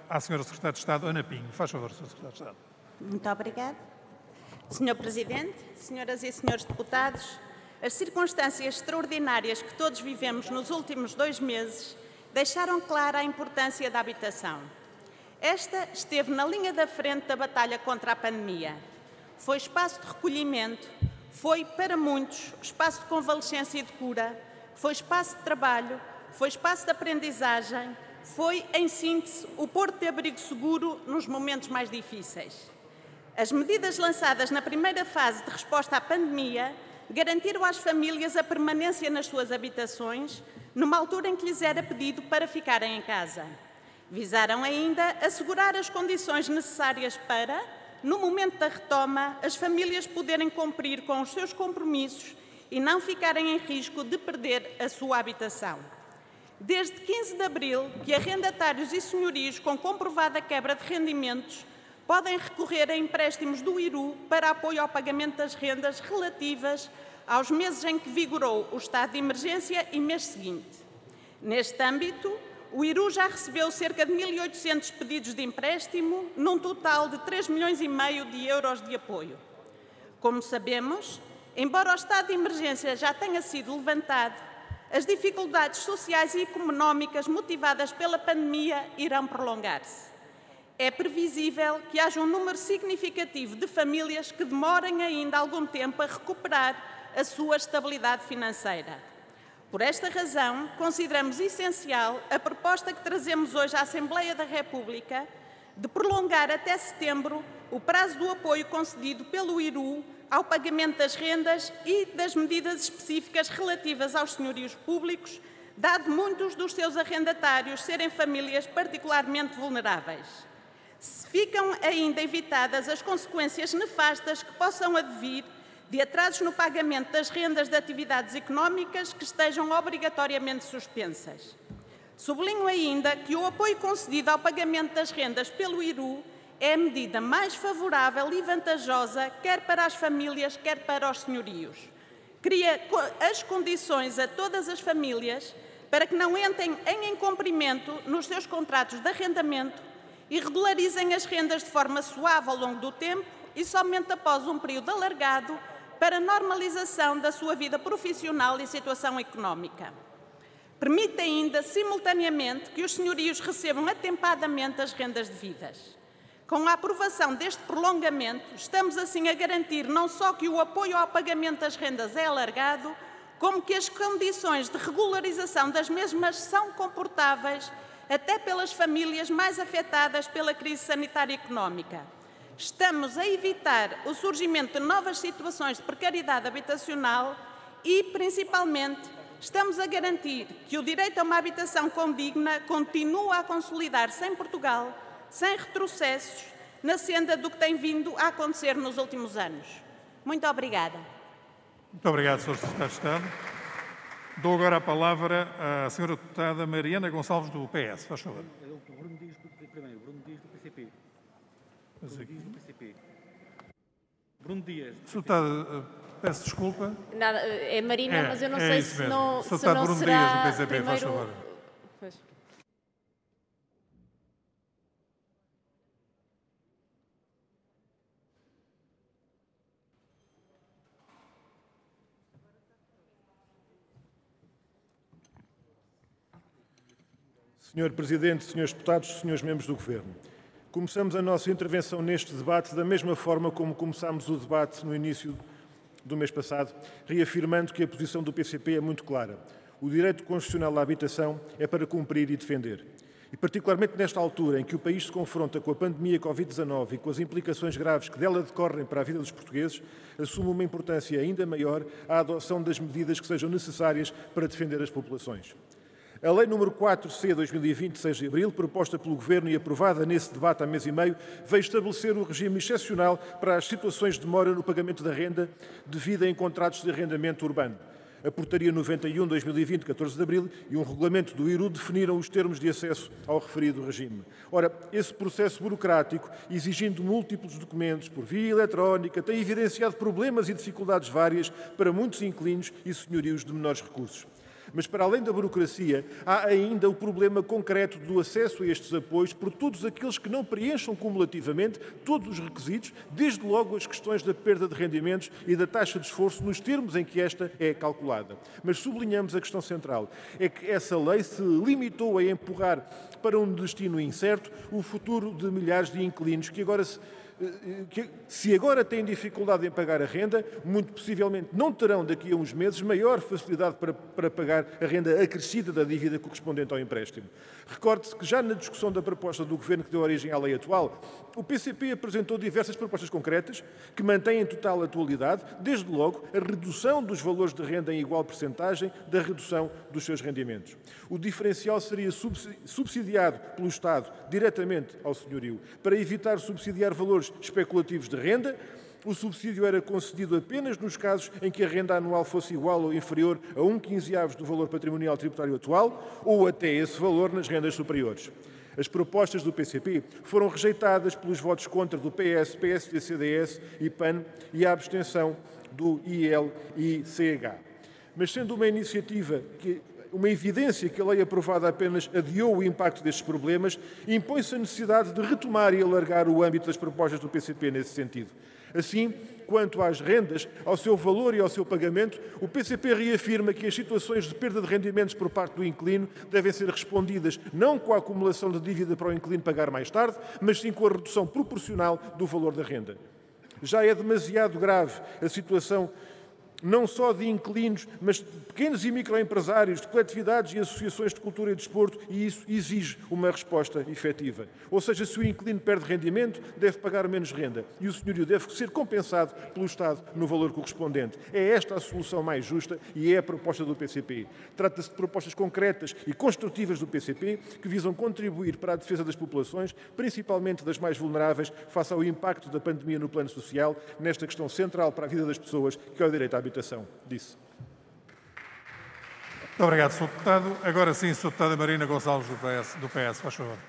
à Sra. Secretária de Estado, Ana Pinho. Faz favor, Sra. Secretária de Estado. Muito obrigada. Sr. Presidente, senhoras e senhores deputados, as circunstâncias extraordinárias que todos vivemos nos últimos 2 meses deixaram clara a importância da habitação. Esta esteve na linha da frente da batalha contra a pandemia. Foi espaço de recolhimento, foi, para muitos, espaço de convalescência e de cura, foi espaço de trabalho, foi espaço de aprendizagem, foi, em síntese, o porto de abrigo seguro nos momentos mais difíceis. As medidas lançadas na primeira fase de resposta à pandemia garantiram às famílias a permanência nas suas habitações, numa altura em que lhes era pedido para ficarem em casa. Visaram ainda assegurar as condições necessárias para, no momento da retoma, as famílias poderem cumprir com os seus compromissos e não ficarem em risco de perder a sua habitação. Desde 15 de abril, que arrendatários e senhorios com comprovada quebra de rendimentos podem recorrer a empréstimos do IRU para apoio ao pagamento das rendas relativas aos meses em que vigorou o estado de emergência e mês seguinte. Neste âmbito, o IRU já recebeu cerca de 1.800 pedidos de empréstimo, num total de 3,5 milhões de euros de apoio. Como sabemos, embora o estado de emergência já tenha sido levantado, as dificuldades sociais e económicas motivadas pela pandemia irão prolongar-se. É previsível que haja um número significativo de famílias que demorem ainda algum tempo a recuperar a sua estabilidade financeira. Por esta razão, consideramos essencial a proposta que trazemos hoje à Assembleia da República de prolongar até setembro o prazo do apoio concedido pelo IRU ao pagamento das rendas e das medidas específicas relativas aos senhorios públicos, dado muitos dos seus arrendatários serem famílias particularmente vulneráveis. Ficam ainda evitadas as consequências nefastas que possam advir de atrasos no pagamento das rendas de atividades económicas que estejam obrigatoriamente suspensas. Sublinho ainda que o apoio concedido ao pagamento das rendas pelo IRU é a medida mais favorável e vantajosa quer para as famílias, quer para os senhorios. Cria as condições a todas as famílias para que não entrem em incumprimento nos seus contratos de arrendamento e regularizem as rendas de forma suave ao longo do tempo e somente após um período alargado para a normalização da sua vida profissional e situação económica. Permite ainda, simultaneamente, que os senhorios recebam atempadamente as rendas devidas. Com a aprovação deste prolongamento, estamos assim a garantir não só que o apoio ao pagamento das rendas é alargado, como que as condições de regularização das mesmas são comportáveis até pelas famílias mais afetadas pela crise sanitária e económica. Estamos a evitar o surgimento de novas situações de precariedade habitacional e, principalmente, estamos a garantir que o direito a uma habitação condigna continua a consolidar-se em Portugal, sem retrocessos, na senda do que tem vindo a acontecer nos últimos anos. Muito obrigada. Muito obrigado, Sr. Secretário de Estado. Dou agora a palavra à Sra. Deputada Mariana Gonçalves, do PS. Faz favor. O Bruno Dias do PCP. Bruno Dias. Sra. Deputada, peço desculpa. Nada, é Marina, mas eu não sei se mesmo. não, Sra. se não Bruno será Dias, do PCP, primeiro... faz favor. Pois. Senhor Presidente, senhores deputados, senhores membros do Governo, começamos a nossa intervenção neste debate da mesma forma como começámos o debate no início do mês passado, reafirmando que a posição do PCP é muito clara. O direito constitucional à habitação é para cumprir e defender. E particularmente nesta altura em que o país se confronta com a pandemia Covid-19 e com as implicações graves que dela decorrem para a vida dos portugueses, assume uma importância ainda maior a adoção das medidas que sejam necessárias para defender as populações. A Lei nº 4C 2020, de 6 de abril, proposta pelo Governo e aprovada nesse debate há mês e meio, veio estabelecer um regime excepcional para as situações de demora no pagamento da renda devida em contratos de arrendamento urbano. A Portaria 91, 2020, 14 de abril, e um regulamento do IRU definiram os termos de acesso ao referido regime. Ora, esse processo burocrático, exigindo múltiplos documentos por via eletrónica, tem evidenciado problemas e dificuldades várias para muitos inquilinos e senhorios de menores recursos. Mas, para além da burocracia, há ainda o problema concreto do acesso a estes apoios por todos aqueles que não preencham cumulativamente todos os requisitos, desde logo as questões da perda de rendimentos e da taxa de esforço nos termos em que esta é calculada. Mas sublinhamos a questão central, é que essa lei se limitou a empurrar para um destino incerto o futuro de milhares de inquilinos que se agora têm dificuldade em pagar a renda, muito possivelmente não terão daqui a uns meses maior facilidade para pagar a renda acrescida da dívida correspondente ao empréstimo. Recorde-se que já na discussão da proposta do Governo que deu origem à lei atual, o PCP apresentou diversas propostas concretas que mantêm total atualidade, desde logo a redução dos valores de renda em igual percentagem da redução dos seus rendimentos. O diferencial seria subsidiado pelo Estado diretamente ao senhorio. Para evitar subsidiar valores especulativos de renda, o subsídio era concedido apenas nos casos em que a renda anual fosse igual ou inferior a 1/15 do valor patrimonial tributário atual ou até esse valor nas rendas superiores. As propostas do PCP foram rejeitadas pelos votos contra do PS, PSD, CDS e PAN e a abstenção do IL e CH. Mas sendo uma evidência que a lei aprovada apenas adiou o impacto destes problemas, impõe-se a necessidade de retomar e alargar o âmbito das propostas do PCP nesse sentido. Assim, quanto às rendas, ao seu valor e ao seu pagamento, o PCP reafirma que as situações de perda de rendimentos por parte do inquilino devem ser respondidas não com a acumulação de dívida para o inquilino pagar mais tarde, mas sim com a redução proporcional do valor da renda. Já é demasiado grave a situação não só de inquilinos, mas de pequenos e microempresários, de coletividades e associações de cultura e desporto, e isso exige uma resposta efetiva. Ou seja, se o inquilino perde rendimento, deve pagar menos renda e o senhorio deve ser compensado pelo Estado no valor correspondente. É esta a solução mais justa e é a proposta do PCP. Trata-se de propostas concretas e construtivas do PCP que visam contribuir para a defesa das populações, principalmente das mais vulneráveis, face ao impacto da pandemia no plano social, nesta questão central para a vida das pessoas, que é o direito à habitação. Disse. Muito obrigado, Sr. Deputado. Agora sim, Sra. Deputada Marina Gonçalves, do PS, faz favor.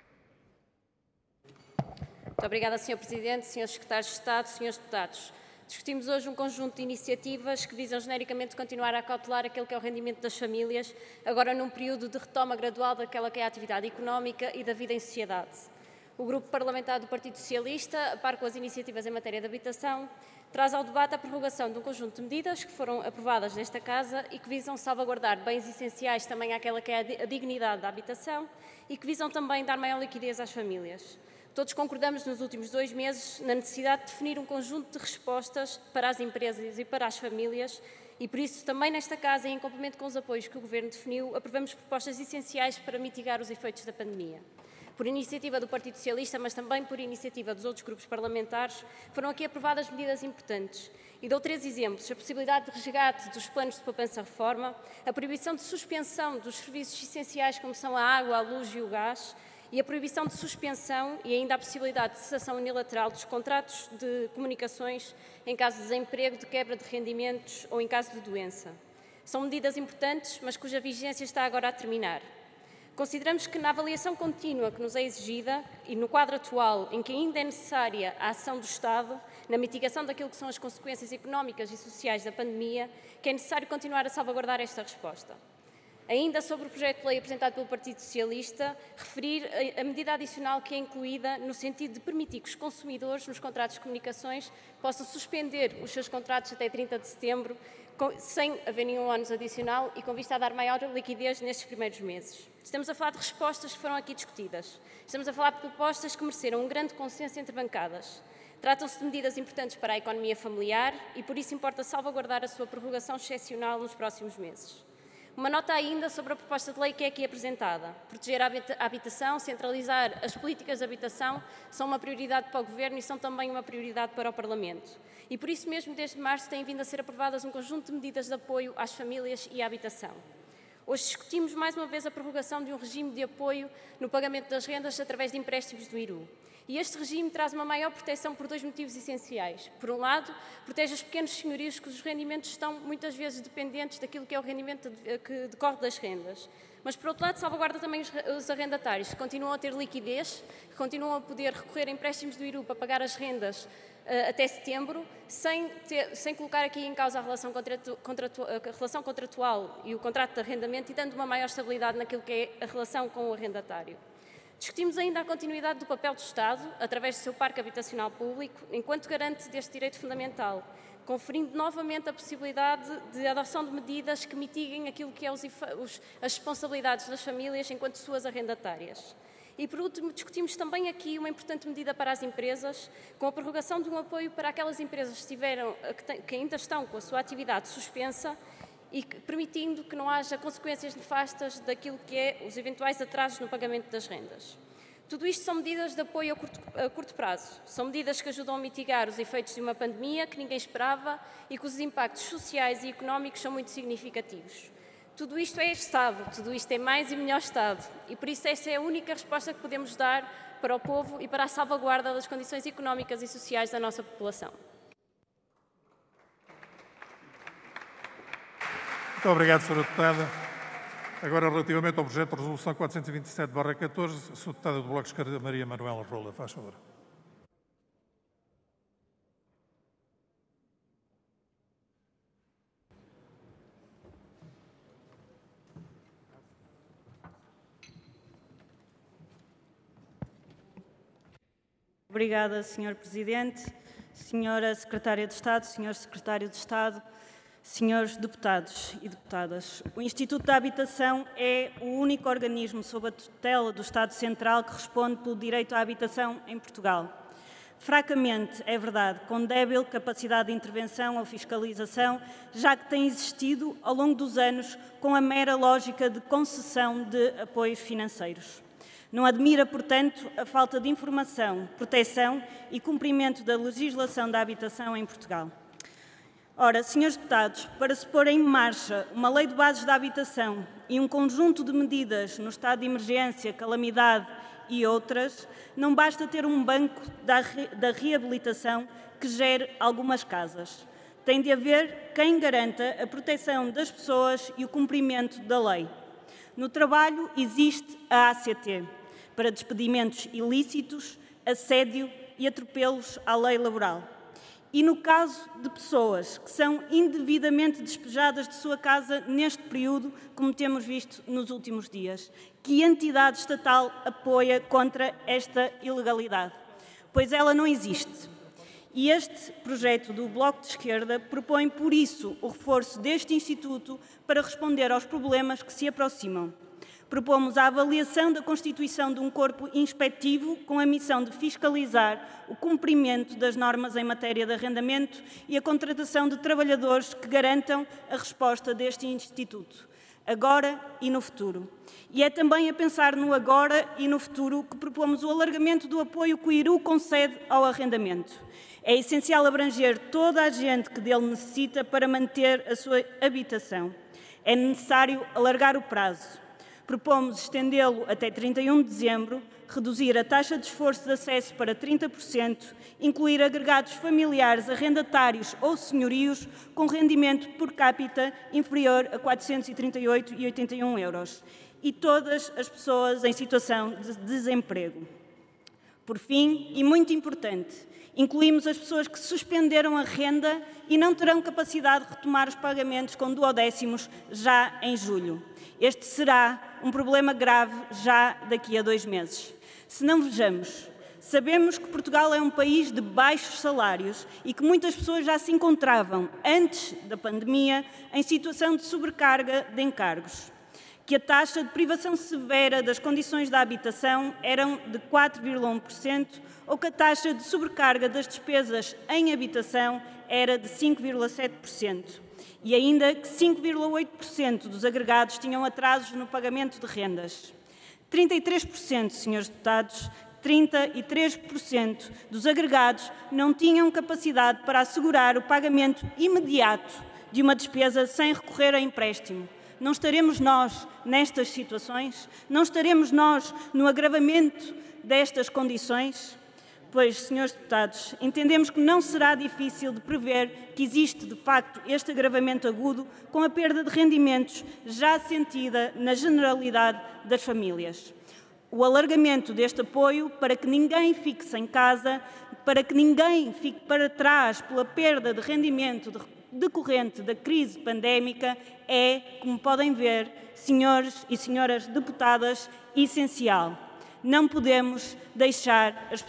Muito obrigada, Sr. Presidente, Srs. Secretários de Estado, Srs. Deputados. Discutimos hoje um conjunto de iniciativas que visam genericamente continuar a acautelar aquele que é o rendimento das famílias, agora num período de retoma gradual daquela que é a atividade económica e da vida em sociedade. O Grupo Parlamentar do Partido Socialista, a par com as iniciativas em matéria de habitação, traz ao debate a prorrogação de um conjunto de medidas que foram aprovadas nesta Casa e que visam salvaguardar bens essenciais também àquela que é a dignidade da habitação e que visam também dar maior liquidez às famílias. Todos concordamos nos últimos 2 meses na necessidade de definir um conjunto de respostas para as empresas e para as famílias e, por isso, também nesta Casa, em complemento com os apoios que o Governo definiu, aprovamos propostas essenciais para mitigar os efeitos da pandemia. Por iniciativa do Partido Socialista, mas também por iniciativa dos outros grupos parlamentares, foram aqui aprovadas medidas importantes. E dou 3 exemplos: a possibilidade de resgate dos planos de poupança-reforma, a proibição de suspensão dos serviços essenciais como são a água, a luz e o gás, e a proibição de suspensão e ainda a possibilidade de cessação unilateral dos contratos de comunicações em caso de desemprego, de quebra de rendimentos ou em caso de doença. São medidas importantes, mas cuja vigência está agora a terminar. Consideramos que na avaliação contínua que nos é exigida e no quadro atual em que ainda é necessária a ação do Estado na mitigação daquilo que são as consequências económicas e sociais da pandemia, que é necessário continuar a salvaguardar esta resposta. Ainda sobre o projeto de lei apresentado pelo Partido Socialista, referir a medida adicional que é incluída no sentido de permitir que os consumidores nos contratos de comunicações possam suspender os seus contratos até 30 de setembro, sem haver nenhum ónus adicional e com vista a dar maior liquidez nestes primeiros meses. Estamos a falar de respostas que foram aqui discutidas. Estamos a falar de propostas que mereceram um grande consenso entre bancadas. Tratam-se de medidas importantes para a economia familiar e por isso importa salvaguardar a sua prorrogação excepcional nos próximos meses. Uma nota ainda sobre a proposta de lei que é aqui apresentada. Proteger a habitação, centralizar as políticas de habitação são uma prioridade para o Governo e são também uma prioridade para o Parlamento. E por isso mesmo, desde março, têm vindo a ser aprovadas um conjunto de medidas de apoio às famílias e à habitação. Hoje discutimos mais uma vez a prorrogação de um regime de apoio no pagamento das rendas através de empréstimos do IRU. E este regime traz uma maior proteção por 2 motivos essenciais. Por um lado, protege os pequenos senhorios cujos rendimentos estão muitas vezes dependentes daquilo que é o rendimento que decorre das rendas. Mas, por outro lado, salvaguarda também os arrendatários, que continuam a ter liquidez, que continuam a poder recorrer a empréstimos do IRU para pagar as rendas até setembro, sem colocar aqui em causa a relação contratual e o contrato de arrendamento e dando uma maior estabilidade naquilo que é a relação com o arrendatário. Discutimos ainda a continuidade do papel do Estado, através do seu parque habitacional público, enquanto garante deste direito fundamental, conferindo novamente a possibilidade de adoção de medidas que mitiguem aquilo que é as responsabilidades das famílias enquanto suas arrendatárias. E, por último, discutimos também aqui uma importante medida para as empresas, com a prorrogação de um apoio para aquelas empresas que ainda estão com a sua atividade suspensa e permitindo que não haja consequências nefastas daquilo que é os eventuais atrasos no pagamento das rendas. Tudo isto são medidas de apoio a curto prazo. São medidas que ajudam a mitigar os efeitos de uma pandemia que ninguém esperava e cujos impactos sociais e económicos são muito significativos. Tudo isto é Estado, tudo isto é mais e melhor Estado. E por isso essa é a única resposta que podemos dar para o povo e para a salvaguarda das condições económicas e sociais da nossa população. Muito obrigado, Sra. Deputada. Agora, relativamente ao projeto de resolução 427/14, a Sra. Deputada do Bloco de Esquerda, Maria Manuela Rola, faz favor. Obrigada, Sr. Presidente, Sra. Secretária de Estado, Sr. Secretário de Estado, Senhores Deputados e Deputadas. O Instituto da Habitação é o único organismo sob a tutela do Estado Central que responde pelo direito à habitação em Portugal. Fracamente, é verdade, com débil capacidade de intervenção ou fiscalização, já que tem existido ao longo dos anos com a mera lógica de concessão de apoios financeiros. Não admira, portanto, a falta de informação, proteção e cumprimento da legislação da habitação em Portugal. Ora, senhores deputados, para se pôr em marcha uma lei de bases da habitação e um conjunto de medidas no estado de emergência, calamidade e outras, não basta ter um banco da reabilitação que gere algumas casas. Tem de haver quem garanta a proteção das pessoas e o cumprimento da lei. No trabalho existe a ACT, para despedimentos ilícitos, assédio e atropelos à lei laboral. E no caso de pessoas que são indevidamente despejadas de sua casa neste período, como temos visto nos últimos dias, que entidade estatal apoia contra esta ilegalidade? Pois ela não existe. E este projeto do Bloco de Esquerda propõe, por isso, o reforço deste Instituto para responder aos problemas que se aproximam. Propomos a avaliação da constituição de um corpo inspectivo com a missão de fiscalizar o cumprimento das normas em matéria de arrendamento e a contratação de trabalhadores que garantam a resposta deste Instituto, agora e no futuro. E é também a pensar no agora e no futuro que propomos o alargamento do apoio que o IRU concede ao arrendamento. É essencial abranger toda a gente que dele necessita para manter a sua habitação. É necessário alargar o prazo. Propomos estendê-lo até 31 de dezembro, reduzir a taxa de esforço de acesso para 30%, incluir agregados familiares, arrendatários ou senhorios com rendimento por capita inferior a 438,81 euros e todas as pessoas em situação de desemprego. Por fim, e muito importante, incluímos as pessoas que suspenderam a renda e não terão capacidade de retomar os pagamentos com duodécimos já em julho. Este será um problema grave já daqui a 2 meses. Se não vejamos, sabemos que Portugal é um país de baixos salários e que muitas pessoas já se encontravam, antes da pandemia, em situação de sobrecarga de encargos. Que a taxa de privação severa das condições da habitação eram de 4,1% ou que a taxa de sobrecarga das despesas em habitação era de 5,7%. E ainda que 5,8% dos agregados tinham atrasos no pagamento de rendas. 33%, senhores deputados, 33% dos agregados não tinham capacidade para assegurar o pagamento imediato de uma despesa sem recorrer a empréstimo. Não estaremos nós nestas situações? Não estaremos nós no agravamento destas condições? Pois, senhores deputados, entendemos que não será difícil de prever que existe, de facto, este agravamento agudo com a perda de rendimentos já sentida na generalidade das famílias. O alargamento deste apoio para que ninguém fique sem casa, para que ninguém fique para trás pela perda de rendimento decorrente da crise pandémica é, como podem ver, senhores e senhoras deputadas, essencial. Não podemos deixar as pessoas